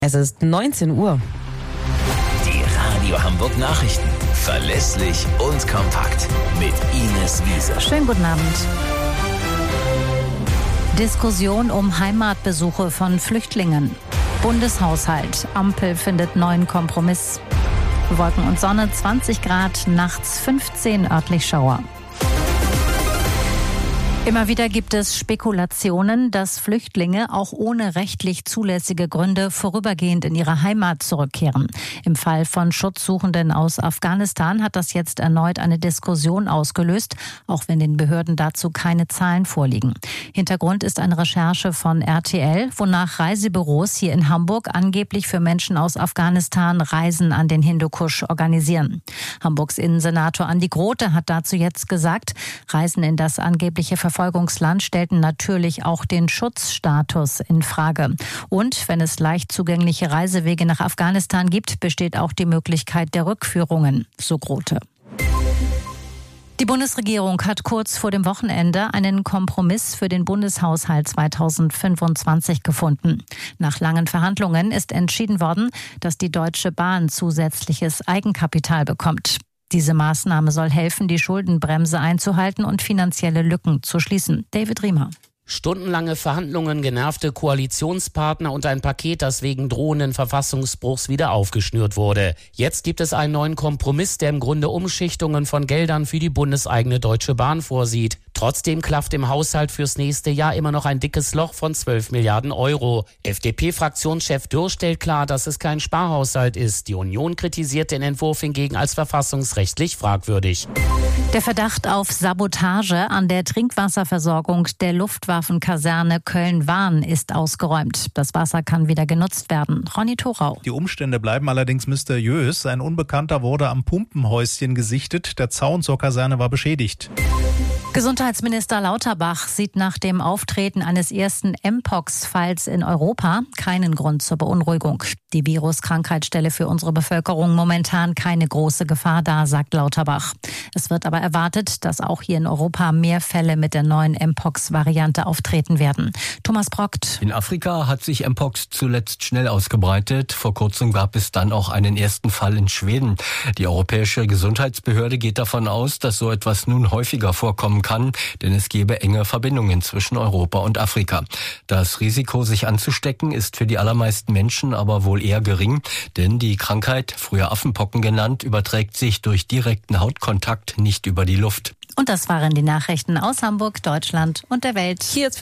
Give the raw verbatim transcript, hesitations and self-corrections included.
Es ist neunzehn Uhr. Die Radio Hamburg Nachrichten. Verlässlich und kompakt. Mit Ines Wiese. Schönen guten Abend. Diskussion um Heimatbesuche von Flüchtlingen. Bundeshaushalt. Ampel findet neuen Kompromiss. Wolken und Sonne zwanzig Grad, nachts fünfzehn, örtlich Schauer. Immer wieder gibt es Spekulationen, dass Flüchtlinge auch ohne rechtlich zulässige Gründe vorübergehend in ihre Heimat zurückkehren. Im Fall von Schutzsuchenden aus Afghanistan hat das jetzt erneut eine Diskussion ausgelöst, auch wenn den Behörden dazu keine Zahlen vorliegen. Hintergrund ist eine Recherche von R T L, wonach Reisebüros hier in Hamburg angeblich für Menschen aus Afghanistan Reisen an den Hindukusch organisieren. Hamburgs Innensenator Andi Grote hat dazu jetzt gesagt, Reisen in das angebliche Verfolgungsland stellten natürlich auch den Schutzstatus in Frage. Und wenn es leicht zugängliche Reisewege nach Afghanistan gibt, besteht auch die Möglichkeit der Rückführungen, so Grote. Die Bundesregierung hat kurz vor dem Wochenende einen Kompromiss für den Bundeshaushalt zweitausendfünfundzwanzig gefunden. Nach langen Verhandlungen ist entschieden worden, dass die Deutsche Bahn zusätzliches Eigenkapital bekommt. Diese Maßnahme soll helfen, die Schuldenbremse einzuhalten und finanzielle Lücken zu schließen. David Riemer. Stundenlange Verhandlungen, genervte Koalitionspartner und ein Paket, das wegen drohenden Verfassungsbruchs wieder aufgeschnürt wurde. Jetzt gibt es einen neuen Kompromiss, der im Grunde Umschichtungen von Geldern für die bundeseigene Deutsche Bahn vorsieht. Trotzdem klafft im Haushalt fürs nächste Jahr immer noch ein dickes Loch von zwölf Milliarden Euro. F D P-Fraktionschef Dürr stellt klar, dass es kein Sparhaushalt ist. Die Union kritisiert den Entwurf hingegen als verfassungsrechtlich fragwürdig. Der Verdacht auf Sabotage an der Trinkwasserversorgung der Luftwaffenkaserne Köln-Wahn ist ausgeräumt. Das Wasser kann wieder genutzt werden. Ronny Thorau. Die Umstände bleiben allerdings mysteriös. Ein Unbekannter wurde am Pumpenhäuschen gesichtet. Der Zaun zur Kaserne war beschädigt. Gesundheitsminister Lauterbach sieht nach dem Auftreten eines ersten Mpox-Falls in Europa keinen Grund zur Beunruhigung. Die Viruskrankheit stelle für unsere Bevölkerung momentan keine große Gefahr dar, sagt Lauterbach. Es wird aber erwartet, dass auch hier in Europa mehr Fälle mit der neuen Mpox-Variante auftreten werden. Thomas Brockt. In Afrika hat sich Mpox zuletzt schnell ausgebreitet. Vor kurzem gab es dann auch einen ersten Fall in Schweden. Die Europäische Gesundheitsbehörde geht davon aus, dass so etwas nun häufiger vorkommen kann, denn es gäbe enge Verbindungen zwischen Europa und Afrika. Das Risiko, sich anzustecken, ist für die allermeisten Menschen aber wohl eher gering, denn die Krankheit, früher Affenpocken genannt, überträgt sich durch direkten Hautkontakt, nicht über die Luft. Und das waren die Nachrichten aus Hamburg, Deutschland und der Welt. Hier jetzt